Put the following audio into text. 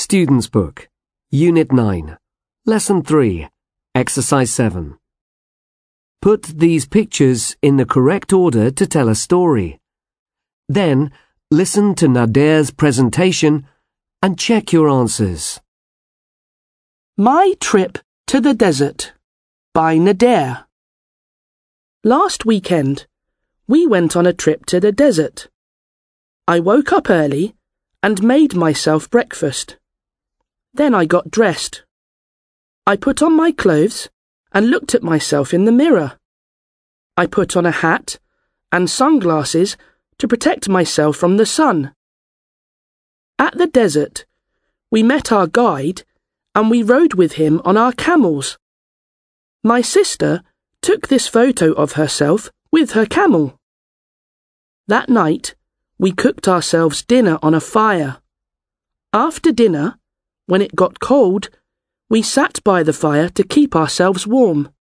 Student's Book, Unit 9, Lesson 3, Exercise 7. Put these pictures in the correct order to tell a story. Then, listen to Nader's presentation and check your answers. My Trip to the Desert by Nader. Last weekend, we went on a trip to the desert. I woke up early and made myself breakfast. Then I got dressed. I put on my clothes and looked at myself in the mirror. I put on a hat and sunglasses to protect myself from the sun. At the desert, we met our guide and we rode with him on our camels. My sister took this photo of herself with her camel. That night, we cooked ourselves dinner on a fire. After dinner, when it got cold, we sat by the fire to keep ourselves warm.